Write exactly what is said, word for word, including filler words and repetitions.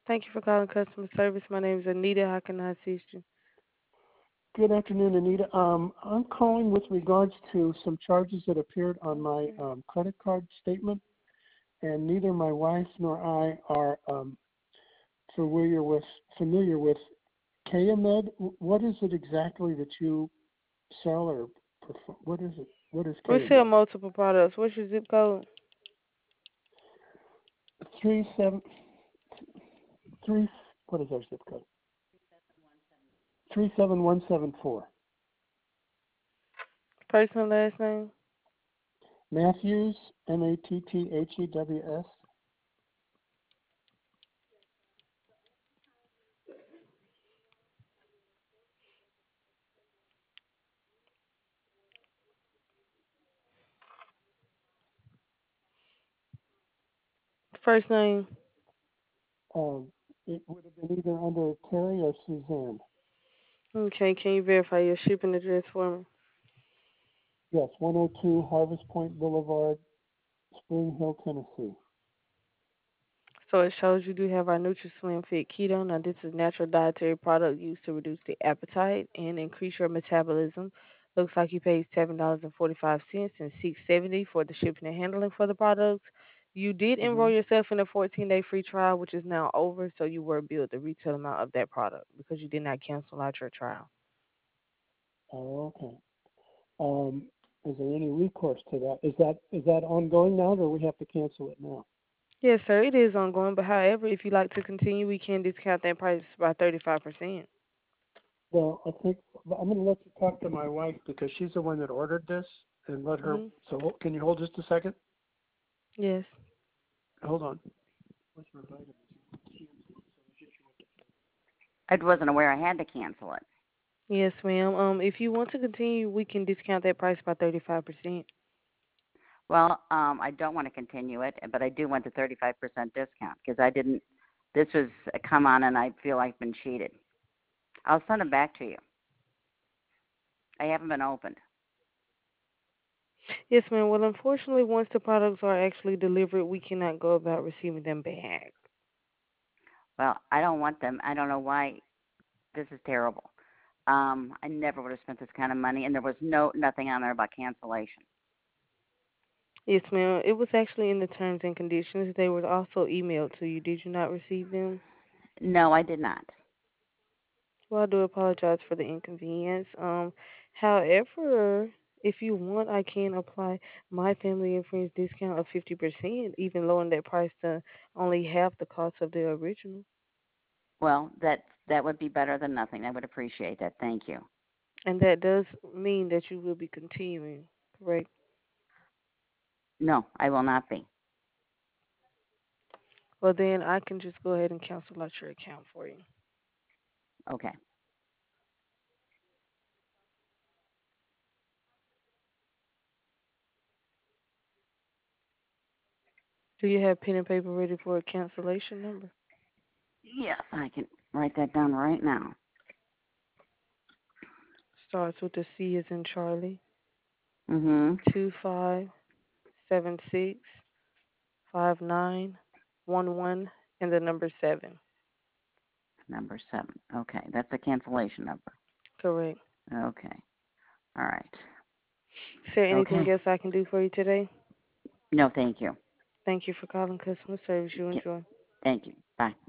Thank you for calling customer service. My name is Anita. How can I assist you? Good afternoon, Anita. Um, I'm calling with regards to some charges that appeared on my um, credit card statement, and neither my wife nor I are um, familiar with familiar with Kayamed. What is it exactly that you sell, or perf- what is it? What is We sell Kayamed? multiple products. What's your zip code? Three seven three. What is our zip code? Three seven one seven four. First and last name? Matthews, M A T T H E W S. First name? Um, it would have been either under Terry or Suzanne. Okay, can you verify your shipping address for me? Yes, one oh two Harvest Point Boulevard, Spring Hill, Tennessee. So it shows you do have our NutriSlim Fit Keto. Now this is natural dietary product used to reduce the appetite and increase your metabolism. Looks like you paid seven dollars and forty five cents and six seventy for the shipping and handling for the products. You did enroll Mm-hmm. yourself in a fourteen day free trial, which is now over, so you were billed the retail amount of that product because you did not cancel out your trial. Oh, okay. Um, is there any recourse to that? Is that is that ongoing now, or we have to cancel it now? Yes, sir, it is ongoing, but however, if you'd like to continue, we can discount that price by thirty-five percent. Well, I think I'm going to let you talk to my wife because she's the one that ordered this, and let her. Mm-hmm. So, can you hold just a second? Yes. Hold on. What's her vitamin? I wasn't aware I had to cancel it. Yes, ma'am. Um, if you want to continue, we can discount that price by thirty-five percent. Well, um, I don't want to continue it, but I do want the thirty-five percent discount because I didn't. This was a come on, and I feel I've been cheated. I'll send them back to you. I haven't been opened. Yes, ma'am. Well, unfortunately, once the products are actually delivered, we cannot go about receiving them back. Well, I don't want them. I don't know why. This is terrible. Um, I never would have spent this kind of money, and there was no nothing on there about cancellation. Yes, ma'am. It was actually in the terms and conditions. They were also emailed to you. Did you not receive them? No, I did not. Well, I do apologize for the inconvenience. Um, however, if you want, I can apply my family and friends discount of fifty percent, even lowering that price to only half the cost of the original. Well, that that would be better than nothing. I would appreciate that. Thank you. And that does mean that you will be continuing, correct? No, I will not be. Well, then I can just go ahead and cancel out your account for you. Okay. Do you have pen and paper ready for a cancellation number? Yes, I can write that down right now. Starts with the C as in Charlie. Mhm. Two five seven six five nine one one and the number seven. Number seven. Okay, that's a cancellation number. Correct. Okay. All right. Is there anything Okay. else I can do for you today? No, thank you. Thank you for calling customer service. You Okay. enjoy. Thank you. Bye.